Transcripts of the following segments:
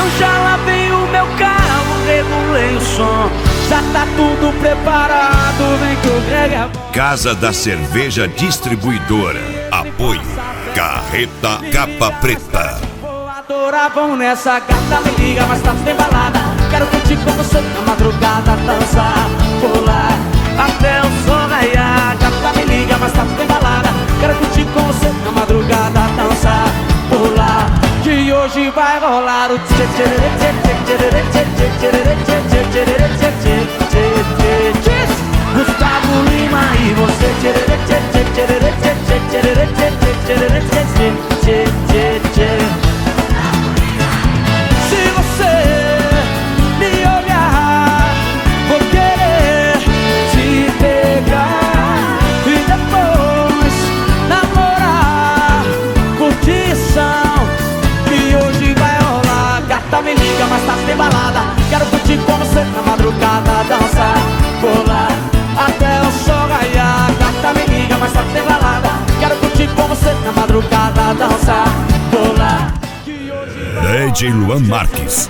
Eu já lavei o meu carro, regulei o som, já tá tudo preparado, vem que o Greg é bom. Casa da Cerveja Distribuidora. Apoio Carreta Capa Preta. Vou adorar, vamos nessa, gata, me liga, mas tá sem balada. Quero curtir com você na madrugada, dançar, pular até o sol raiar. Gata, me liga, mas tá sem balada. Quero curtir com você na madrugada, dançar, pular, que hoje vai rolar o tchê tchê tchê tchê tchê tchê tchê tchê tchê tchê tchê tchê. Gustavo Lima e você tchê tchê tchê tchê tchê tchê tchê tchê tchê tchê tchê. Se você me olhar, vou querer te pegar e depois namorar, curtição, que hoje vai rolar. Gata, me liga, mas tá sem balada. Quero curtir com você na madrugada, dançar, pular até o sol raiar. Gata, me liga, mas tá sem balada. Quero curtir com você na madrugada, dançar, pular. DJ Luan Marques.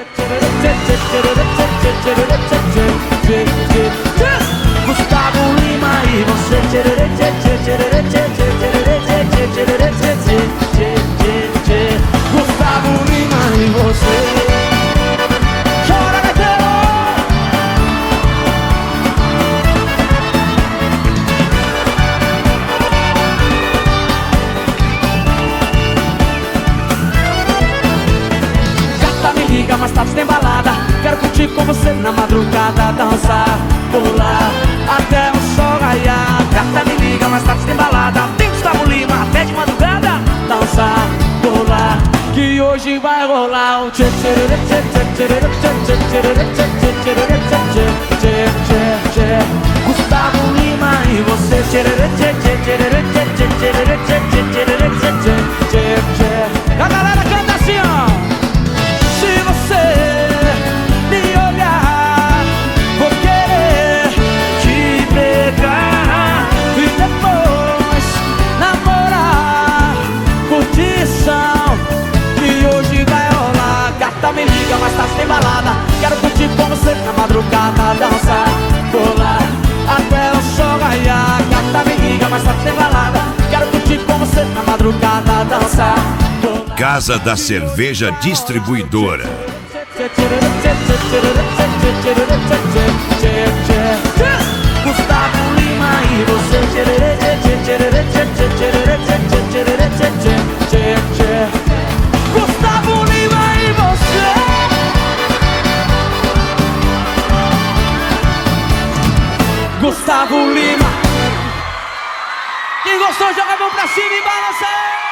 Gustavo Lima e você. Gustavo Lima e você. Chora, gaiteiro! Gata, me liga, mas tá sem balada. Quero curtir com você na madrugada, dançar, pular até o sol raiar. Gata, me liga, mas tá sem balada. Tem Gustavo Lima até de madrugada, dançar, pular, que hoje vai rolar o tchê tchê tchê tchê tchê tchê tchê tchê tchê tchê. Gustavo Lima e você tchê tchê tchê tchê tchê tchê tchê. A galera canta assim, ó. Se você me olhar, vou querer te pegar e depois namorar, curtição, que hoje vai rolar. Gata, me liga, mas tá sem balada. Quero curtir com você na madrugada, dançar, pular até o sol raiar. Gata, me liga, mas tá sem balada. Quero curtir com você na madrugada, dançar, pular. Casa da Cerveja Distribuidora. Gustavo Lima e você. Gustavo Lima e você. Gustavo Lima. Quem gostou, joga a mão pra cima e balança.